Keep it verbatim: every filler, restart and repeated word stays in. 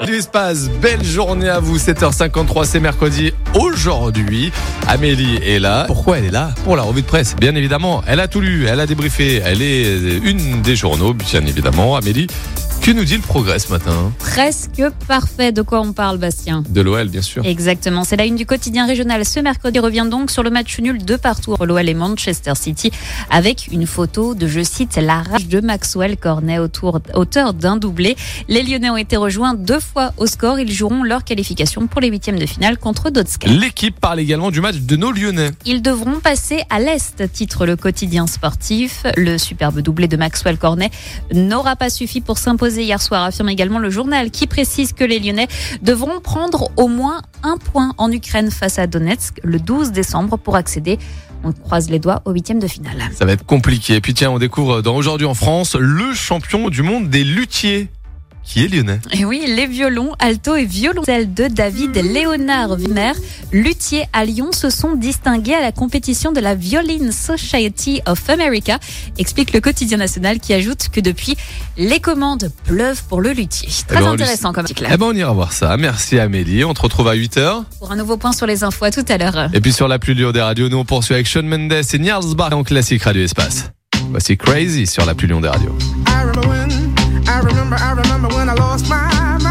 Radio Espace, belle journée à vous, sept heures cinquante-trois, c'est mercredi aujourd'hui. Amélie est là. Pourquoi elle est là? Pour la revue de presse, bien évidemment. Elle a tout lu, elle a débriefé, elle est une des journaux, bien évidemment. Amélie, que nous dit le Progrès ce matin? Presque parfait. De quoi on parle, Bastien? De l'O L, bien sûr. Exactement, c'est la une du quotidien régional. Ce mercredi revient donc sur le match nul de partout entre l'O L et Manchester City, avec une photo de, je cite, la rage de Maxwell Cornet, autour, auteur d'un doublé. Les Lyonnais ont été rejoints deux fois au score. Ils joueront leur qualification pour les huitièmes de finale contre Donetsk. L'équipe parle également du match de nos Lyonnais. Ils devront passer à l'Est, titre le quotidien sportif. Le superbe doublé de Maxwell Cornet n'aura pas suffi pour s'imposer hier soir, affirme également le journal, qui précise que les Lyonnais devront prendre au moins un point en Ukraine face à Donetsk le douze décembre pour accéder, on croise les doigts, au huitième de finale. Ça va être compliqué. Et puis tiens, on découvre dans Aujourd'hui en France le champion du monde des luthiers, qui est lyonnais. Et oui, les violons, alto et violoncelle de David Léonard Wimmer, luthier à Lyon, se sont distingués à la compétition de la Violin Society of America, explique le quotidien national, qui ajoute que depuis, les commandes pleuvent pour le luthier. Très eh ben, intéressant comme article. Eh ben, on ira voir ça. Merci Amélie. On te retrouve à huit heures. Pour un nouveau point sur les infos, à tout à l'heure. Et puis sur la plus dure des radios, nous on poursuit avec Shawn Mendes et Niels Bar en classique Radio Espace. Voici Crazy sur la plus dure des radios. I remember, I remember when I lost my